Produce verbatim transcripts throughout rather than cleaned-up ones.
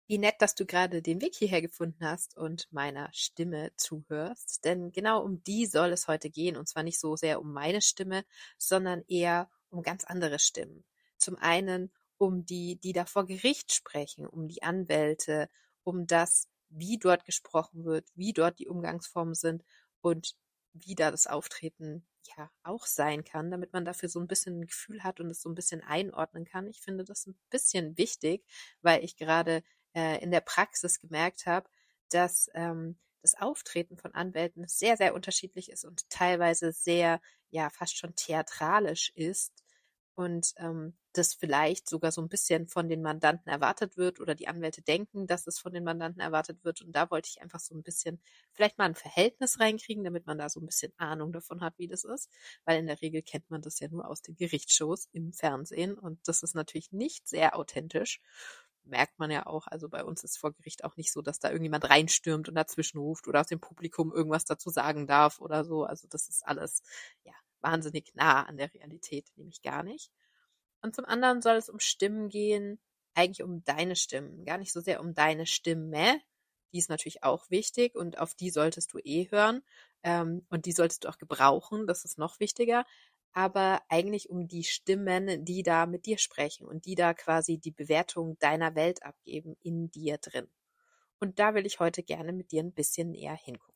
Wie nett, dass du gerade den Weg hierher gefunden hast und meiner Stimme zuhörst, denn genau um die soll es heute gehen, und zwar nicht so sehr um meine Stimme, sondern eher um ganz andere Stimmen. Zum einen um die, die da vor Gericht sprechen, um die Anwälte, um das, wie dort gesprochen wird, wie dort die Umgangsformen sind und wie da das Auftreten ja auch sein kann, damit man dafür so ein bisschen ein Gefühl hat und es so ein bisschen einordnen kann. Ich finde das ein bisschen wichtig, weil ich gerade äh, in der Praxis gemerkt habe, dass ähm, das Auftreten von Anwälten sehr, sehr unterschiedlich ist und teilweise sehr, ja, fast schon theatralisch ist und ähm, das vielleicht sogar so ein bisschen von den Mandanten erwartet wird oder die Anwälte denken, dass es von den Mandanten erwartet wird. Und da wollte ich einfach so ein bisschen vielleicht mal ein Verhältnis reinkriegen, damit man da so ein bisschen Ahnung davon hat, wie das ist. Weil in der Regel kennt man das ja nur aus den Gerichtsshows im Fernsehen und das ist natürlich nicht sehr authentisch. Merkt man ja auch, also bei uns ist vor Gericht auch nicht so, dass da irgendjemand reinstürmt und dazwischen ruft oder aus dem Publikum irgendwas dazu sagen darf oder so. Also das ist alles, ja, wahnsinnig nah an der Realität, nämlich gar nicht. Und zum anderen soll es um Stimmen gehen, eigentlich um deine Stimmen, gar nicht so sehr um deine Stimme. Die ist natürlich auch wichtig und auf die solltest du eh hören. Ähm, und die solltest du auch gebrauchen, das ist noch wichtiger. Aber eigentlich um die Stimmen, die da mit dir sprechen und die da quasi die Bewertung deiner Welt abgeben in dir drin. Und da will ich heute gerne mit dir ein bisschen näher hingucken.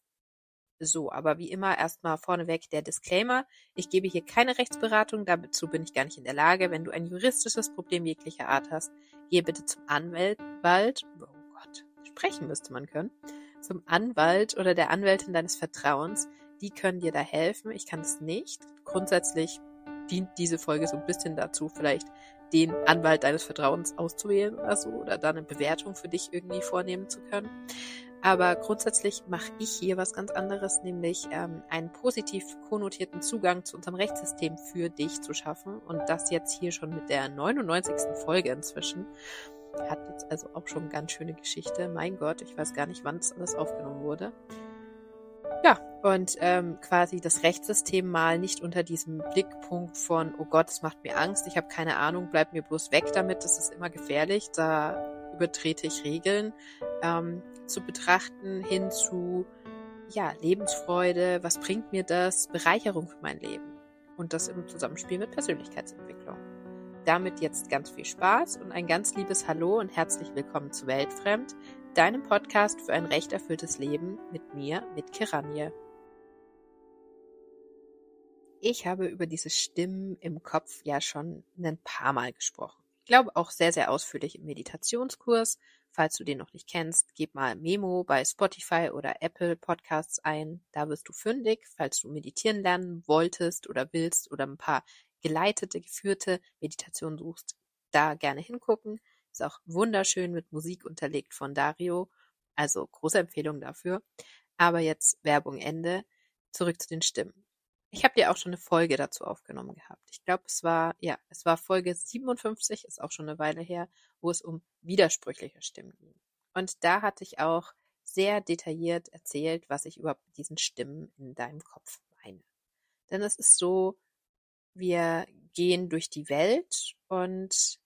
So, aber wie immer erstmal vorneweg der Disclaimer. Ich gebe hier keine Rechtsberatung, dazu bin ich gar nicht in der Lage. Wenn du ein juristisches Problem jeglicher Art hast, gehe bitte zum Anwalt, oh Gott, sprechen müsste man können, zum Anwalt oder der Anwältin deines Vertrauens. Die können dir da helfen. Ich kann es nicht. Grundsätzlich dient diese Folge so ein bisschen dazu, vielleicht den Anwalt deines Vertrauens auszuwählen oder so oder da eine Bewertung für dich irgendwie vornehmen zu können. Aber grundsätzlich mache ich hier was ganz anderes, nämlich ähm, einen positiv konnotierten Zugang zu unserem Rechtssystem für dich zu schaffen. Und das jetzt hier schon mit der neunundneunzigsten Folge inzwischen. Hat jetzt also auch schon eine ganz schöne Geschichte. Mein Gott, ich weiß gar nicht, wann das alles aufgenommen wurde. Ja, und ähm, quasi das Rechtssystem mal nicht unter diesem Blickpunkt von, oh Gott, es macht mir Angst, ich habe keine Ahnung, bleib mir bloß weg damit, das ist immer gefährlich, da übertrete ich Regeln, ähm, zu betrachten hin zu, ja, Lebensfreude, was bringt mir das, Bereicherung für mein Leben und das im Zusammenspiel mit Persönlichkeitsentwicklung. Damit jetzt ganz viel Spaß und ein ganz liebes Hallo und herzlich willkommen zu Weltfremd, deinem Podcast für ein recht erfülltes Leben mit mir, mit Kiranje. Ich habe über diese Stimmen im Kopf ja schon ein paar Mal gesprochen. Ich glaube auch sehr, sehr ausführlich im Meditationskurs. Falls du den noch nicht kennst, gib mal Memo bei Spotify oder Apple Podcasts ein. Da wirst du fündig, falls du meditieren lernen wolltest oder willst oder ein paar geleitete, geführte Meditationen suchst, da gerne hingucken. Ist auch wunderschön mit Musik unterlegt von Dario. Also große Empfehlung dafür. Aber jetzt Werbung Ende. Zurück zu den Stimmen. Ich habe dir auch schon eine Folge dazu aufgenommen gehabt. Ich glaube, es war, ja, es war Folge siebenundfünfzig, ist auch schon eine Weile her, wo es um widersprüchliche Stimmen ging. Und da hatte ich auch sehr detailliert erzählt, was ich überhaupt mit diesen Stimmen in deinem Kopf meine. Denn es ist so, wir gehen durch die Welt und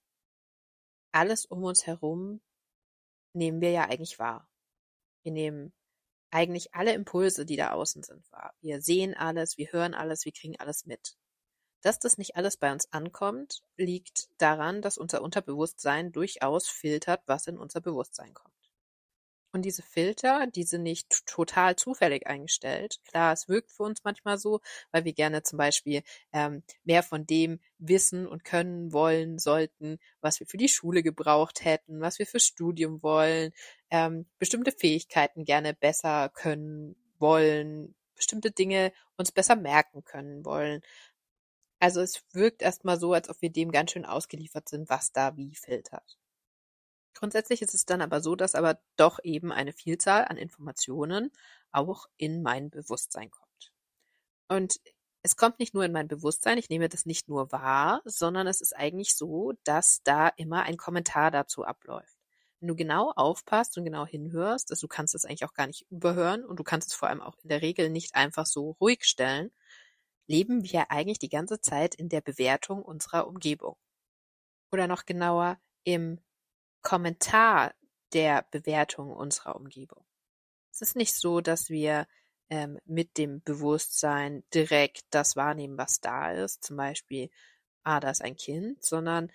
alles um uns herum nehmen wir ja eigentlich wahr. Wir nehmen eigentlich alle Impulse, die da außen sind, wahr. Wir sehen alles, wir hören alles, wir kriegen alles mit. Dass das nicht alles bei uns ankommt, liegt daran, dass unser Unterbewusstsein durchaus filtert, was in unser Bewusstsein kommt. Und diese Filter, die sind nicht total zufällig eingestellt. Klar, es wirkt für uns manchmal so, weil wir gerne zum Beispiel ähm, mehr von dem wissen und können wollen sollten, was wir für die Schule gebraucht hätten, was wir fürs Studium wollen, ähm, bestimmte Fähigkeiten gerne besser können wollen, bestimmte Dinge uns besser merken können wollen. Also es wirkt erstmal so, als ob wir dem ganz schön ausgeliefert sind, was da wie filtert. Grundsätzlich ist es dann aber so, dass aber doch eben eine Vielzahl an Informationen auch in mein Bewusstsein kommt. Und es kommt nicht nur in mein Bewusstsein, ich nehme das nicht nur wahr, sondern es ist eigentlich so, dass da immer ein Kommentar dazu abläuft. Wenn du genau aufpasst und genau hinhörst, also du kannst es eigentlich auch gar nicht überhören und du kannst es vor allem auch in der Regel nicht einfach so ruhig stellen, leben wir eigentlich die ganze Zeit in der Bewertung unserer Umgebung. Oder noch genauer im Kommentar der Bewertung unserer Umgebung. Es ist nicht so, dass wir ähm, mit dem Bewusstsein direkt das wahrnehmen, was da ist, zum Beispiel, ah, da ist ein Kind, sondern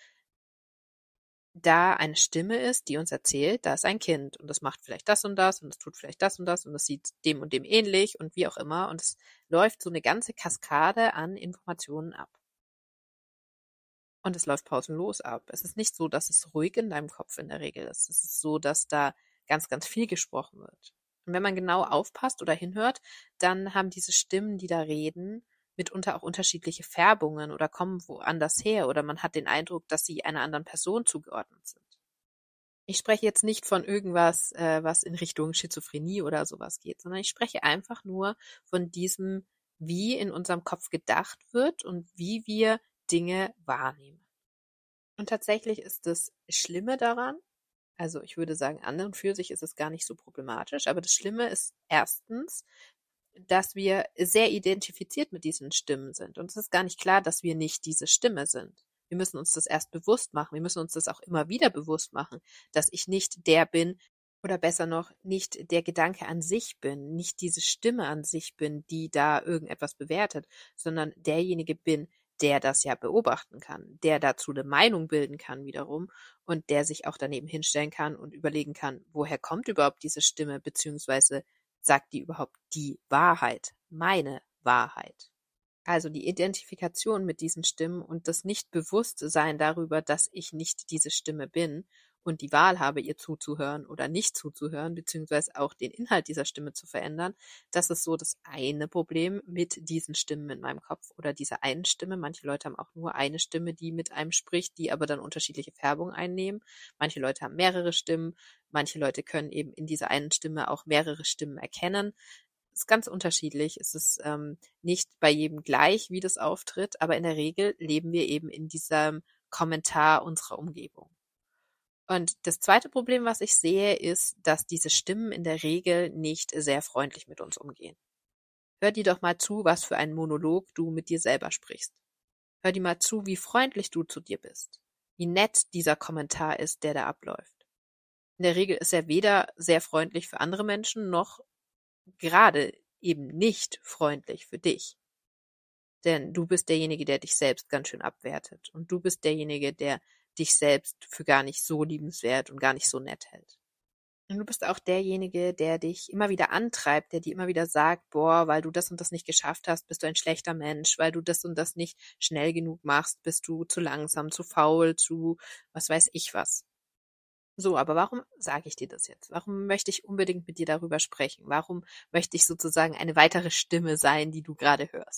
da eine Stimme ist, die uns erzählt, da ist ein Kind und das macht vielleicht das und das und es tut vielleicht das und das und es sieht dem und dem ähnlich und wie auch immer und es läuft so eine ganze Kaskade an Informationen ab. Und es läuft pausenlos ab. Es ist nicht so, dass es ruhig in deinem Kopf in der Regel ist. Es ist so, dass da ganz, ganz viel gesprochen wird. Und wenn man genau aufpasst oder hinhört, dann haben diese Stimmen, die da reden, mitunter auch unterschiedliche Färbungen oder kommen woanders her oder man hat den Eindruck, dass sie einer anderen Person zugeordnet sind. Ich spreche jetzt nicht von irgendwas, äh, was in Richtung Schizophrenie oder sowas geht, sondern ich spreche einfach nur von diesem, wie in unserem Kopf gedacht wird und wie wir Dinge wahrnehmen. Und tatsächlich ist das Schlimme daran, also ich würde sagen, an und für sich ist es gar nicht so problematisch, aber das Schlimme ist erstens, dass wir sehr identifiziert mit diesen Stimmen sind. Und es ist gar nicht klar, dass wir nicht diese Stimme sind. Wir müssen uns das erst bewusst machen. Wir müssen uns das auch immer wieder bewusst machen, dass ich nicht der bin, oder besser noch, nicht der Gedanke an sich bin, nicht diese Stimme an sich bin, die da irgendetwas bewertet, sondern derjenige bin, der das ja beobachten kann, der dazu eine Meinung bilden kann wiederum und der sich auch daneben hinstellen kann und überlegen kann, woher kommt überhaupt diese Stimme, beziehungsweise sagt die überhaupt die Wahrheit, meine Wahrheit. Also die Identifikation mit diesen Stimmen und das Nicht-Bewusstsein darüber, dass ich nicht diese Stimme bin und die Wahl habe, ihr zuzuhören oder nicht zuzuhören, beziehungsweise auch den Inhalt dieser Stimme zu verändern, das ist so das eine Problem mit diesen Stimmen in meinem Kopf oder dieser einen Stimme. Manche Leute haben auch nur eine Stimme, die mit einem spricht, die aber dann unterschiedliche Färbungen einnehmen. Manche Leute haben mehrere Stimmen, manche Leute können eben in dieser einen Stimme auch mehrere Stimmen erkennen. Es ist ganz unterschiedlich. Es ist ähm, nicht bei jedem gleich, wie das auftritt, aber in der Regel leben wir eben in diesem Kommentar unserer Umgebung. Und das zweite Problem, was ich sehe, ist, dass diese Stimmen in der Regel nicht sehr freundlich mit uns umgehen. Hör dir doch mal zu, was für einen Monolog du mit dir selber sprichst. Hör dir mal zu, wie freundlich du zu dir bist. Wie nett dieser Kommentar ist, der da abläuft. In der Regel ist er weder sehr freundlich für andere Menschen, noch gerade eben nicht freundlich für dich. Denn du bist derjenige, der dich selbst ganz schön abwertet. Und du bist derjenige, der dich selbst für gar nicht so liebenswert und gar nicht so nett hält. Und du bist auch derjenige, der dich immer wieder antreibt, der dir immer wieder sagt, boah, weil du das und das nicht geschafft hast, bist du ein schlechter Mensch, weil du das und das nicht schnell genug machst, bist du zu langsam, zu faul, zu was weiß ich was. So, aber warum sage ich dir das jetzt? Warum möchte ich unbedingt mit dir darüber sprechen? Warum möchte ich sozusagen eine weitere Stimme sein, die du gerade hörst?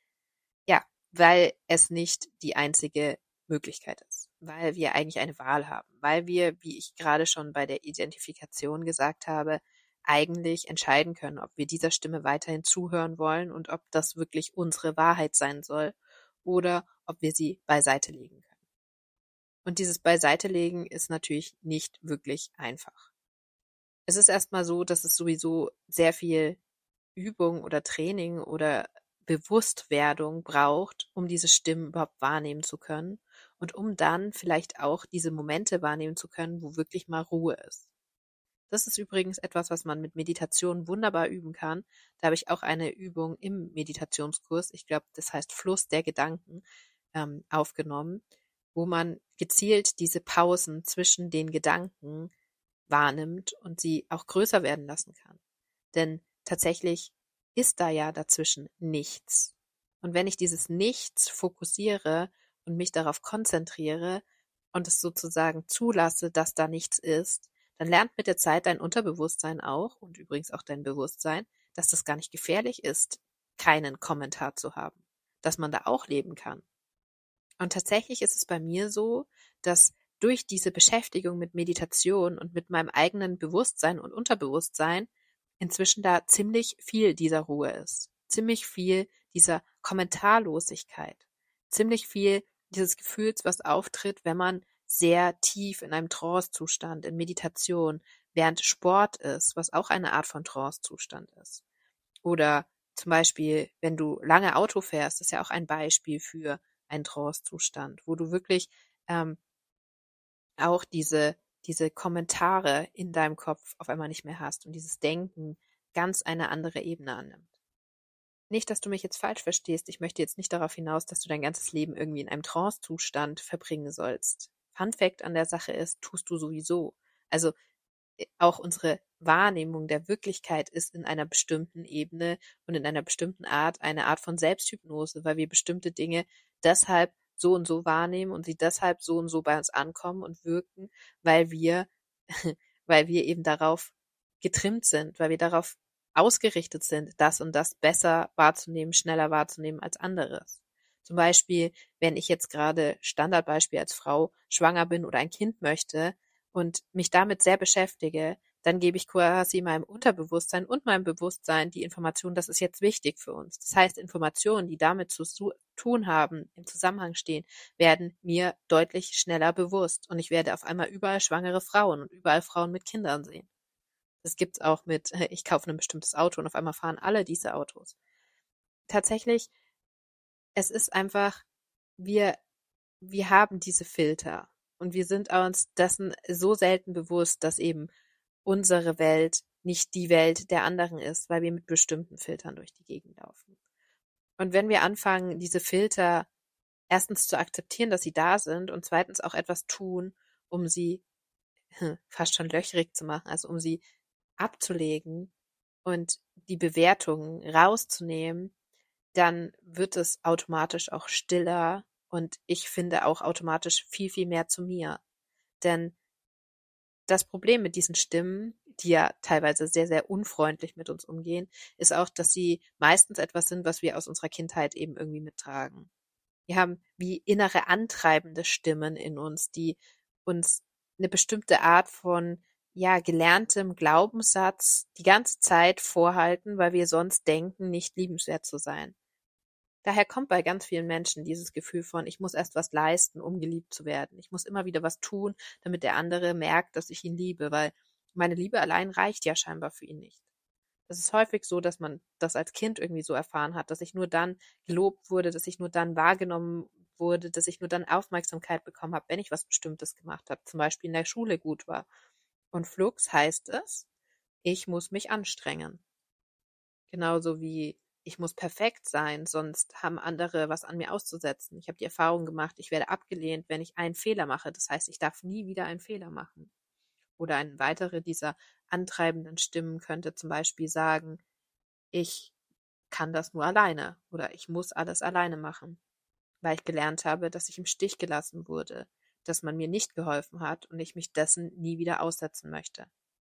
Ja, weil es nicht die einzige Möglichkeit ist, weil wir eigentlich eine Wahl haben, weil wir, wie ich gerade schon bei der Identifikation gesagt habe, eigentlich entscheiden können, ob wir dieser Stimme weiterhin zuhören wollen und ob das wirklich unsere Wahrheit sein soll oder ob wir sie beiseite legen können. Und dieses Beiseitelegen ist natürlich nicht wirklich einfach. Es ist erstmal so, dass es sowieso sehr viel Übung oder Training oder Bewusstwerdung braucht, um diese Stimmen überhaupt wahrnehmen zu können und um dann vielleicht auch diese Momente wahrnehmen zu können, wo wirklich mal Ruhe ist. Das ist übrigens etwas, was man mit Meditation wunderbar üben kann. Da habe ich auch eine Übung im Meditationskurs, ich glaube, das heißt Fluss der Gedanken, ähm, aufgenommen, wo man gezielt diese Pausen zwischen den Gedanken wahrnimmt und sie auch größer werden lassen kann. Denn tatsächlich ist da ja dazwischen nichts. Und wenn ich dieses Nichts fokussiere und mich darauf konzentriere und es sozusagen zulasse, dass da nichts ist, dann lernt mit der Zeit dein Unterbewusstsein auch und übrigens auch dein Bewusstsein, dass das gar nicht gefährlich ist, keinen Kommentar zu haben, dass man da auch leben kann. Und tatsächlich ist es bei mir so, dass durch diese Beschäftigung mit Meditation und mit meinem eigenen Bewusstsein und Unterbewusstsein inzwischen da ziemlich viel dieser Ruhe ist, ziemlich viel dieser Kommentarlosigkeit, ziemlich viel dieses Gefühls, was auftritt, wenn man sehr tief in einem Trance-Zustand, in Meditation, während Sport ist, was auch eine Art von Trance-Zustand ist. Oder zum Beispiel, wenn du lange Auto fährst, ist ja auch ein Beispiel für einen Trance-Zustand, wo du wirklich ähm, auch diese diese Kommentare in deinem Kopf auf einmal nicht mehr hast und dieses Denken ganz eine andere Ebene annimmt. Nicht, dass du mich jetzt falsch verstehst. Ich möchte jetzt nicht darauf hinaus, dass du dein ganzes Leben irgendwie in einem Trance-Zustand verbringen sollst. Fun Fact an der Sache ist, tust du sowieso. Also äh, auch unsere Wahrnehmung der Wirklichkeit ist in einer bestimmten Ebene und in einer bestimmten Art eine Art von Selbsthypnose, weil wir bestimmte Dinge deshalb so und so wahrnehmen und sie deshalb so und so bei uns ankommen und wirken, weil wir, weil wir eben darauf getrimmt sind, weil wir darauf ausgerichtet sind, das und das besser wahrzunehmen, schneller wahrzunehmen als anderes. Zum Beispiel, wenn ich jetzt gerade Standardbeispiel als Frau schwanger bin oder ein Kind möchte und mich damit sehr beschäftige, dann gebe ich quasi meinem Unterbewusstsein und meinem Bewusstsein die Information, das ist jetzt wichtig für uns. Das heißt, Informationen, die damit zu tun haben, im Zusammenhang stehen, werden mir deutlich schneller bewusst und ich werde auf einmal überall schwangere Frauen und überall Frauen mit Kindern sehen. Das gibt's auch mit, äh, ich kaufe ein bestimmtes Auto und auf einmal fahren alle diese Autos. Tatsächlich, es ist einfach, wir, wir haben diese Filter und wir sind uns dessen so selten bewusst, dass eben unsere Welt nicht die Welt der anderen ist, weil wir mit bestimmten Filtern durch die Gegend laufen. Und wenn wir anfangen, diese Filter erstens zu akzeptieren, dass sie da sind und zweitens auch etwas tun, um sie fast schon löchrig zu machen, also um sie abzulegen und die Bewertungen rauszunehmen, dann wird es automatisch auch stiller und ich finde auch automatisch viel, viel mehr zu mir. Denn das Problem mit diesen Stimmen, die ja teilweise sehr, sehr unfreundlich mit uns umgehen, ist auch, dass sie meistens etwas sind, was wir aus unserer Kindheit eben irgendwie mittragen. Wir haben wie innere antreibende Stimmen in uns, die uns eine bestimmte Art von ja gelerntem Glaubenssatz die ganze Zeit vorhalten, weil wir sonst denken, nicht liebenswert zu sein. Daher kommt bei ganz vielen Menschen dieses Gefühl von, ich muss erst was leisten, um geliebt zu werden. Ich muss immer wieder was tun, damit der andere merkt, dass ich ihn liebe, weil meine Liebe allein reicht ja scheinbar für ihn nicht. Es ist häufig so, dass man das als Kind irgendwie so erfahren hat, dass ich nur dann gelobt wurde, dass ich nur dann wahrgenommen wurde, dass ich nur dann Aufmerksamkeit bekommen habe, wenn ich was Bestimmtes gemacht habe, zum Beispiel in der Schule gut war. Und flugs heißt es, ich muss mich anstrengen. Genauso wie ich muss perfekt sein, sonst haben andere was an mir auszusetzen. Ich habe die Erfahrung gemacht, ich werde abgelehnt, wenn ich einen Fehler mache. Das heißt, ich darf nie wieder einen Fehler machen. Oder eine weitere dieser antreibenden Stimmen könnte zum Beispiel sagen, ich kann das nur alleine oder ich muss alles alleine machen, weil ich gelernt habe, dass ich im Stich gelassen wurde, dass man mir nicht geholfen hat und ich mich dessen nie wieder aussetzen möchte.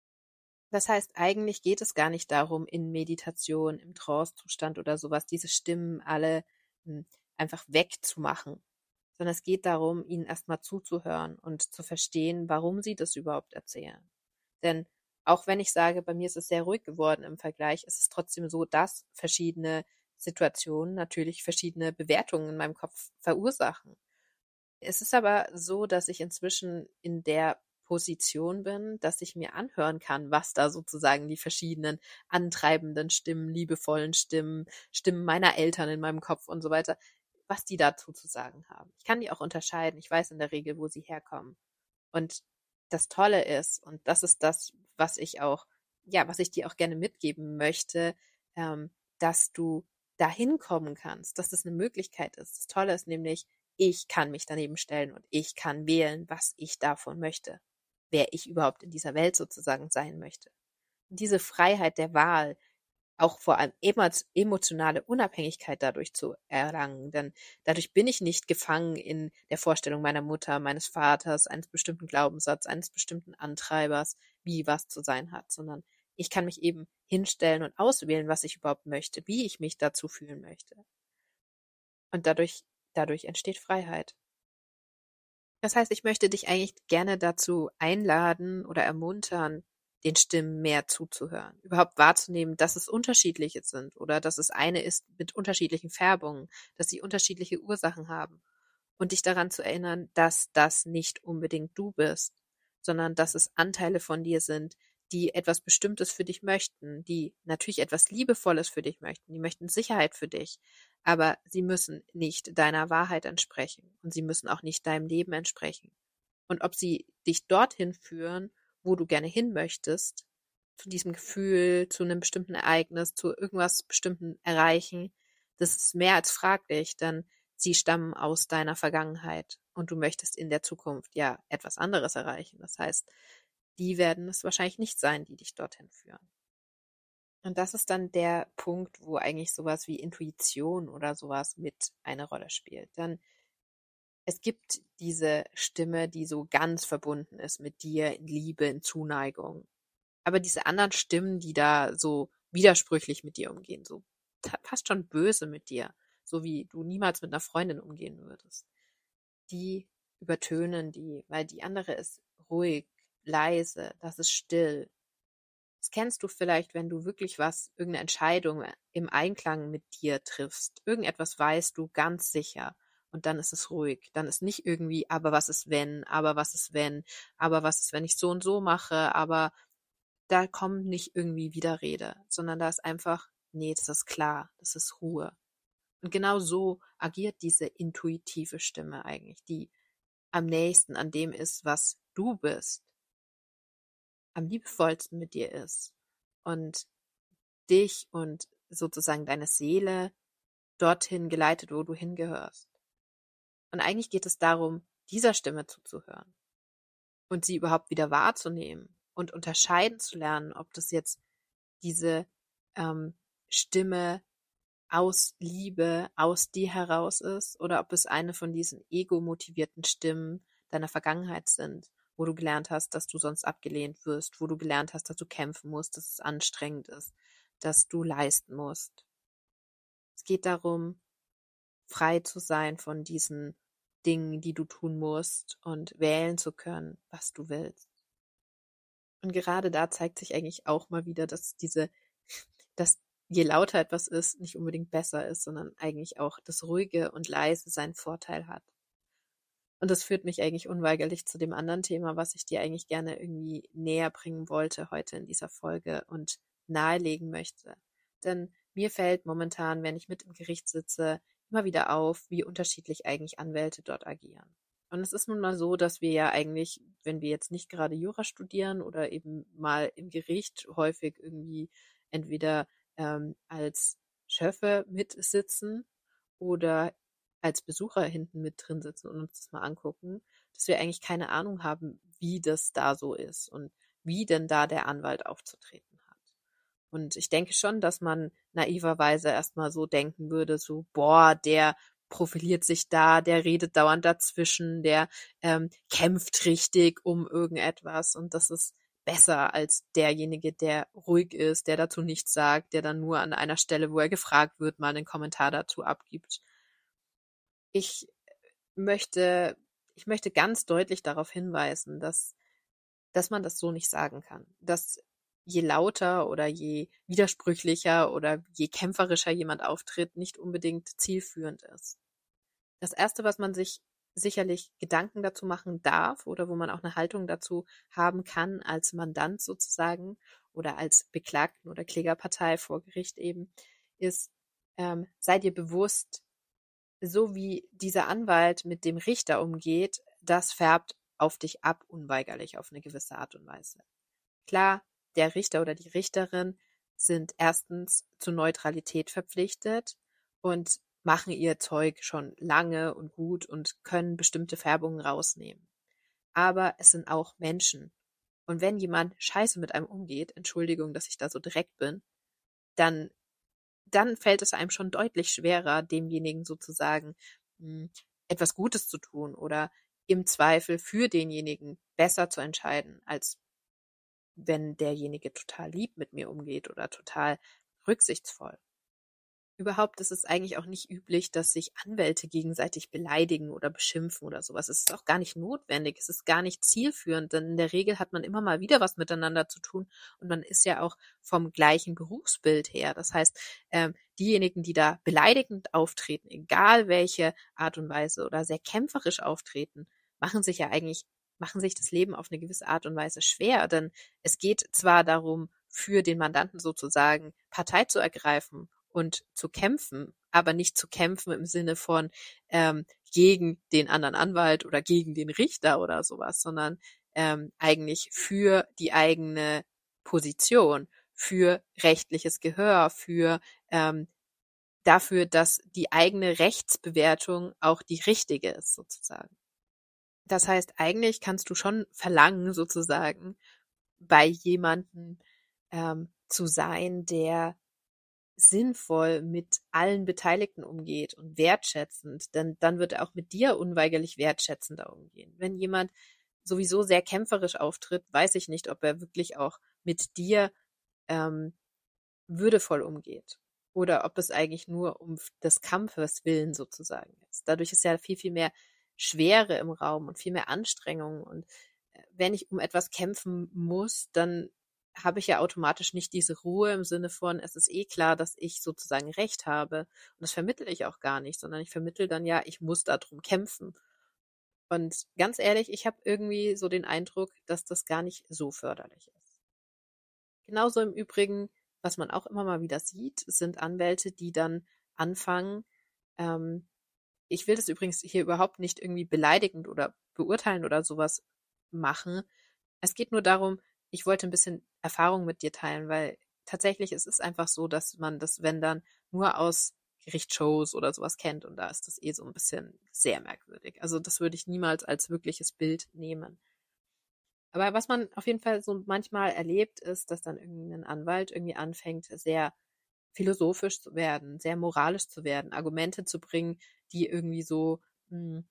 Das heißt, eigentlich geht es gar nicht darum, in Meditation, im Trance-Zustand oder sowas, diese Stimmen alle hm, einfach wegzumachen, sondern es geht darum, ihnen erstmal zuzuhören und zu verstehen, warum sie das überhaupt erzählen. Denn auch wenn ich sage, bei mir ist es sehr ruhig geworden im Vergleich, ist es trotzdem so, dass verschiedene Situationen natürlich verschiedene Bewertungen in meinem Kopf verursachen. Es ist aber so, dass ich inzwischen in der Position bin, dass ich mir anhören kann, was da sozusagen die verschiedenen antreibenden Stimmen, liebevollen Stimmen, Stimmen meiner Eltern in meinem Kopf und so weiter, was die dazu zu sagen haben. Ich kann die auch unterscheiden. Ich weiß in der Regel, wo sie herkommen. Und das Tolle ist, und das ist das, was ich auch, ja, was ich dir auch gerne mitgeben möchte, ähm, dass du dahin kommen kannst, dass das eine Möglichkeit ist. Das Tolle ist nämlich, ich kann mich daneben stellen und ich kann wählen, was ich davon möchte, wer ich überhaupt in dieser Welt sozusagen sein möchte. Und diese Freiheit der Wahl, auch vor allem emotionale Unabhängigkeit dadurch zu erlangen, denn dadurch bin ich nicht gefangen in der Vorstellung meiner Mutter, meines Vaters, eines bestimmten Glaubenssatzes, eines bestimmten Antreibers, wie was zu sein hat, sondern ich kann mich eben hinstellen und auswählen, was ich überhaupt möchte, wie ich mich dazu fühlen möchte. Und dadurch, dadurch entsteht Freiheit. Das heißt, ich möchte dich eigentlich gerne dazu einladen oder ermuntern, den Stimmen mehr zuzuhören, überhaupt wahrzunehmen, dass es unterschiedliche sind oder dass es eine ist mit unterschiedlichen Färbungen, dass sie unterschiedliche Ursachen haben und dich daran zu erinnern, dass das nicht unbedingt du bist, sondern dass es Anteile von dir sind, die etwas Bestimmtes für dich möchten, die natürlich etwas Liebevolles für dich möchten, die möchten Sicherheit für dich, aber sie müssen nicht deiner Wahrheit entsprechen und sie müssen auch nicht deinem Leben entsprechen. und ob sie dich dorthin führen, wo du gerne hin möchtest, zu diesem Gefühl, zu einem bestimmten Ereignis, zu irgendwas Bestimmten erreichen, das ist mehr als fraglich, denn sie stammen aus deiner Vergangenheit und du möchtest in der Zukunft ja etwas anderes erreichen. Das heißt, die werden es wahrscheinlich nicht sein, die dich dorthin führen. Und das ist dann der Punkt, wo eigentlich sowas wie Intuition oder sowas mit eine Rolle spielt. Dann es gibt diese Stimme, die so ganz verbunden ist mit dir in Liebe, in Zuneigung. Aber diese anderen Stimmen, die da so widersprüchlich mit dir umgehen, so ta- fast schon böse mit dir, so wie du niemals mit einer Freundin umgehen würdest, die übertönen die, weil die andere ist ruhig, leise, das ist still. Das kennst du vielleicht, wenn du wirklich was, irgendeine Entscheidung im Einklang mit dir triffst. Irgendetwas weißt du ganz sicher und dann ist es ruhig. Dann ist nicht irgendwie, aber was ist wenn, aber was ist wenn, aber was ist, wenn ich so und so mache, aber da kommt nicht irgendwie Widerrede, sondern da ist einfach, nee, das ist klar, das ist Ruhe. Und genau so agiert diese intuitive Stimme eigentlich, die am nächsten an dem ist, was du bist, am liebevollsten mit dir ist und dich und sozusagen deine Seele dorthin geleitet, wo du hingehörst. Und eigentlich geht es darum, dieser Stimme zuzuhören und sie überhaupt wieder wahrzunehmen und unterscheiden zu lernen, ob das jetzt diese ähm, Stimme aus Liebe, aus dir heraus ist oder ob es eine von diesen ego-motivierten Stimmen deiner Vergangenheit sind, wo du gelernt hast, dass du sonst abgelehnt wirst, wo du gelernt hast, dass du kämpfen musst, dass es anstrengend ist, dass du leisten musst. Es geht darum, frei zu sein von diesen Dingen, die du tun musst und wählen zu können, was du willst. Und gerade da zeigt sich eigentlich auch mal wieder, dass diese, dass je lauter etwas ist, nicht unbedingt besser ist, sondern eigentlich auch das Ruhige und Leise seinen Vorteil hat. Und das führt mich eigentlich unweigerlich zu dem anderen Thema, was ich dir eigentlich gerne irgendwie näher bringen wollte heute in dieser Folge und nahelegen möchte. Denn mir fällt momentan, wenn ich mit im Gericht sitze, immer wieder auf, wie unterschiedlich eigentlich Anwälte dort agieren. Und es ist nun mal so, dass wir ja eigentlich, wenn wir jetzt nicht gerade Jura studieren oder eben mal im Gericht häufig irgendwie entweder ähm, als Schöffe mitsitzen oder als Besucher hinten mit drin sitzen und uns das mal angucken, dass wir eigentlich keine Ahnung haben, wie das da so ist und wie denn da der Anwalt aufzutreten hat. Und ich denke schon, dass man naiverweise erstmal so denken würde, so, boah, der profiliert sich da, der redet dauernd dazwischen, der ähm, kämpft richtig um irgendetwas und das ist besser als derjenige, der ruhig ist, der dazu nichts sagt, der dann nur an einer Stelle, wo er gefragt wird, mal einen Kommentar dazu abgibt. Ich möchte, ich möchte ganz deutlich darauf hinweisen, dass, dass man das so nicht sagen kann. Dass je lauter oder je widersprüchlicher oder je kämpferischer jemand auftritt, nicht unbedingt zielführend ist. Das Erste, was man sich sicherlich Gedanken dazu machen darf oder wo man auch eine Haltung dazu haben kann als Mandant sozusagen oder als Beklagten oder Klägerpartei vor Gericht eben, ist, ähm, sei dir bewusst, so wie dieser Anwalt mit dem Richter umgeht, das färbt auf dich ab, unweigerlich auf eine gewisse Art und Weise. Klar, der Richter oder die Richterin sind erstens zur Neutralität verpflichtet und machen ihr Zeug schon lange und gut und können bestimmte Färbungen rausnehmen. Aber es sind auch Menschen. Und wenn jemand scheiße mit einem umgeht, Entschuldigung, dass ich da so direkt bin, dann dann fällt es einem schon deutlich schwerer, demjenigen sozusagen mh, etwas Gutes zu tun oder im Zweifel für denjenigen besser zu entscheiden, als wenn derjenige total lieb mit mir umgeht oder total rücksichtsvoll. Überhaupt ist es eigentlich auch nicht üblich, dass sich Anwälte gegenseitig beleidigen oder beschimpfen oder sowas. Es ist auch gar nicht notwendig. Es ist gar nicht zielführend, denn in der Regel hat man immer mal wieder was miteinander zu tun und man ist ja auch vom gleichen Berufsbild her. Das heißt, ähm, diejenigen, die da beleidigend auftreten, egal welche Art und Weise oder sehr kämpferisch auftreten, machen sich ja eigentlich, machen sich das Leben auf eine gewisse Art und Weise schwer. Denn es geht zwar darum, für den Mandanten sozusagen Partei zu ergreifen und zu kämpfen, aber nicht zu kämpfen im Sinne von ähm, gegen den anderen Anwalt oder gegen den Richter oder sowas, sondern ähm, eigentlich für die eigene Position, für rechtliches Gehör, für ähm, dafür, dass die eigene Rechtsbewertung auch die richtige ist, sozusagen. Das heißt, eigentlich kannst du schon verlangen, sozusagen, bei jemandem ähm, zu sein, der sinnvoll mit allen Beteiligten umgeht und wertschätzend, denn dann wird er auch mit dir unweigerlich wertschätzender umgehen. Wenn jemand sowieso sehr kämpferisch auftritt, weiß ich nicht, ob er wirklich auch mit dir ähm, würdevoll umgeht oder ob es eigentlich nur um des Kampfes willen sozusagen ist. Dadurch ist ja viel, viel mehr Schwere im Raum und viel mehr Anstrengung. Und wenn ich um etwas kämpfen muss, dann habe ich ja automatisch nicht diese Ruhe im Sinne von, es ist eh klar, dass ich sozusagen Recht habe. Und das vermittle ich auch gar nicht, sondern ich vermittle dann ja, ich muss darum kämpfen. Und ganz ehrlich, ich habe irgendwie so den Eindruck, dass das gar nicht so förderlich ist. Genauso im Übrigen, was man auch immer mal wieder sieht, sind Anwälte, die dann anfangen, ähm, ich will das übrigens hier überhaupt nicht irgendwie beleidigend oder beurteilen oder sowas machen. Es geht nur darum, ich wollte ein bisschen Erfahrung mit dir teilen, weil tatsächlich es ist einfach so, dass man das, wenn dann, nur aus Gerichtsshows oder sowas kennt und da ist das eh so ein bisschen sehr merkwürdig. Also das würde ich niemals als wirkliches Bild nehmen. Aber was man auf jeden Fall so manchmal erlebt, ist, dass dann irgendein Anwalt irgendwie anfängt, sehr philosophisch zu werden, sehr moralisch zu werden, Argumente zu bringen, die irgendwie so mh,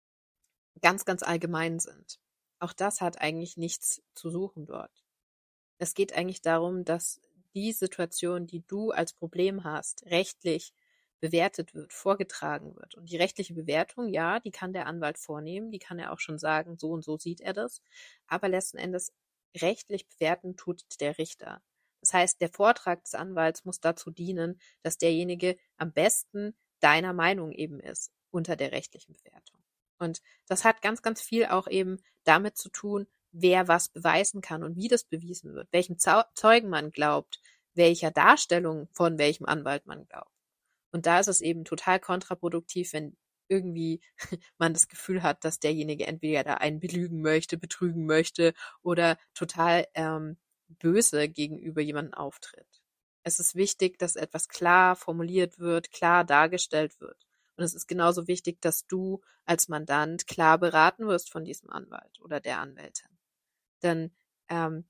ganz, ganz allgemein sind. Auch das hat eigentlich nichts zu suchen dort. Es geht eigentlich darum, dass die Situation, die du als Problem hast, rechtlich bewertet wird, vorgetragen wird. Und die rechtliche Bewertung, ja, die kann der Anwalt vornehmen, die kann er auch schon sagen, so und so sieht er das. Aber letzten Endes rechtlich bewerten tut der Richter. Das heißt, der Vortrag des Anwalts muss dazu dienen, dass derjenige am besten deiner Meinung eben ist unter der rechtlichen Bewertung. Und das hat ganz, ganz viel auch eben damit zu tun, wer was beweisen kann und wie das bewiesen wird, welchem Zeugen man glaubt, welcher Darstellung von welchem Anwalt man glaubt. Und da ist es eben total kontraproduktiv, wenn irgendwie man das Gefühl hat, dass derjenige entweder da einen belügen möchte, betrügen möchte oder total ähm, böse gegenüber jemandem auftritt. Es ist wichtig, dass etwas klar formuliert wird, klar dargestellt wird. Und es ist genauso wichtig, dass du als Mandant klar beraten wirst von diesem Anwalt oder der Anwältin. Denn ähm,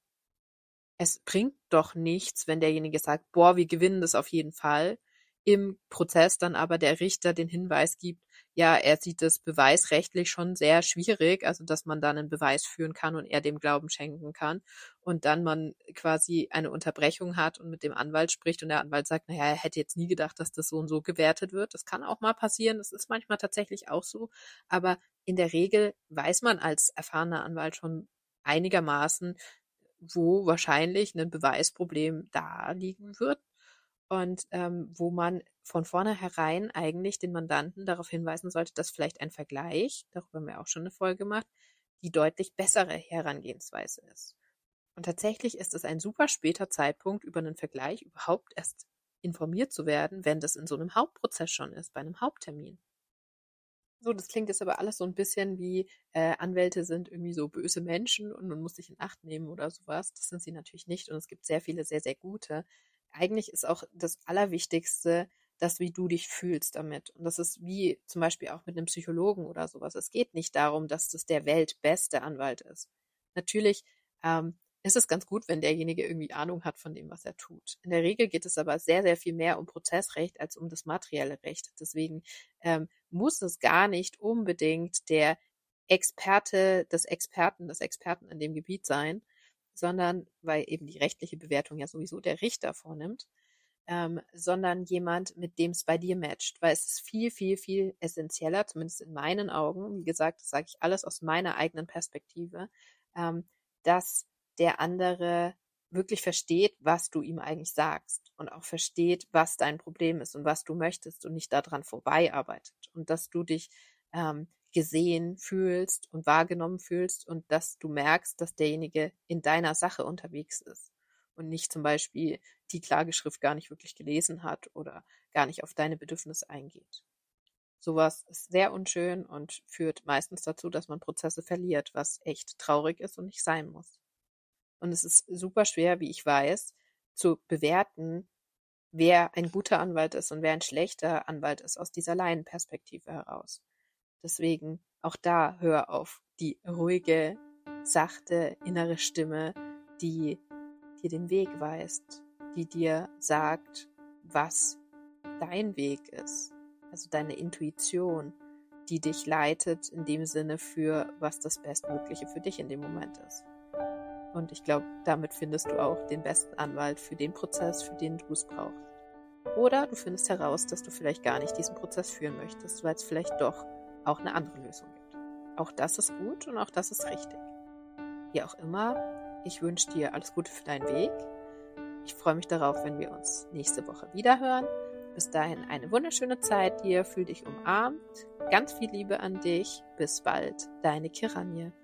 es bringt doch nichts, wenn derjenige sagt, boah, wir gewinnen das auf jeden Fall, im Prozess dann aber der Richter den Hinweis gibt, ja, er sieht das beweisrechtlich schon sehr schwierig, also dass man dann einen Beweis führen kann und er dem Glauben schenken kann und dann man quasi eine Unterbrechung hat und mit dem Anwalt spricht und der Anwalt sagt, naja, er hätte jetzt nie gedacht, dass das so und so gewertet wird. Das kann auch mal passieren, das ist manchmal tatsächlich auch so, aber in der Regel weiß man als erfahrener Anwalt schon einigermaßen, wo wahrscheinlich ein Beweisproblem da liegen wird und ähm, wo man von vornherein eigentlich den Mandanten darauf hinweisen sollte, dass vielleicht ein Vergleich, darüber haben wir auch schon eine Folge gemacht, die deutlich bessere Herangehensweise ist. Und tatsächlich ist es ein super später Zeitpunkt, über einen Vergleich überhaupt erst informiert zu werden, wenn das in so einem Hauptprozess schon ist, bei einem Haupttermin. So, das klingt jetzt aber alles so ein bisschen wie, äh, Anwälte sind irgendwie so böse Menschen und man muss sich in Acht nehmen oder sowas. Das sind sie natürlich nicht und es gibt sehr viele sehr, sehr gute. Eigentlich ist auch das Allerwichtigste das, wie du dich fühlst damit. Und das ist wie zum Beispiel auch mit einem Psychologen oder sowas. Es geht nicht darum, dass das der weltbeste Anwalt ist. Natürlich ähm, ist es ganz gut, wenn derjenige irgendwie Ahnung hat von dem, was er tut. In der Regel geht es aber sehr, sehr viel mehr um Prozessrecht als um das materielle Recht. Deswegen ähm, muss es gar nicht unbedingt der Experte des Experten, des Experten in dem Gebiet sein, sondern, weil eben die rechtliche Bewertung ja sowieso der Richter vornimmt, ähm, sondern jemand, mit dem es bei dir matcht. Weil es ist viel, viel, viel essentieller, zumindest in meinen Augen, wie gesagt, das sage ich alles aus meiner eigenen Perspektive, ähm, dass der andere wirklich versteht, was du ihm eigentlich sagst und auch versteht, was dein Problem ist und was du möchtest und nicht daran vorbeiarbeitet und dass du dich ähm, gesehen fühlst und wahrgenommen fühlst und dass du merkst, dass derjenige in deiner Sache unterwegs ist und nicht zum Beispiel die Klageschrift gar nicht wirklich gelesen hat oder gar nicht auf deine Bedürfnisse eingeht. Sowas ist sehr unschön und führt meistens dazu, dass man Prozesse verliert, was echt traurig ist und nicht sein muss. Und es ist super schwer, wie ich weiß, zu bewerten, wer ein guter Anwalt ist und wer ein schlechter Anwalt ist aus dieser Laienperspektive heraus. Deswegen auch da hör auf die ruhige, sachte innere Stimme, die dir den Weg weist, die dir sagt, was dein Weg ist. Also deine Intuition, die dich leitet in dem Sinne für, was das Bestmögliche für dich in dem Moment ist. Und ich glaube, damit findest du auch den besten Anwalt für den Prozess, für den du es brauchst. Oder du findest heraus, dass du vielleicht gar nicht diesen Prozess führen möchtest, weil es vielleicht doch auch eine andere Lösung gibt. Auch das ist gut und auch das ist richtig. Wie auch immer, ich wünsche dir alles Gute für deinen Weg. Ich freue mich darauf, wenn wir uns nächste Woche wieder hören. Bis dahin eine wunderschöne Zeit dir, fühl dich umarmt. Ganz viel Liebe an dich. Bis bald, deine Kiranje.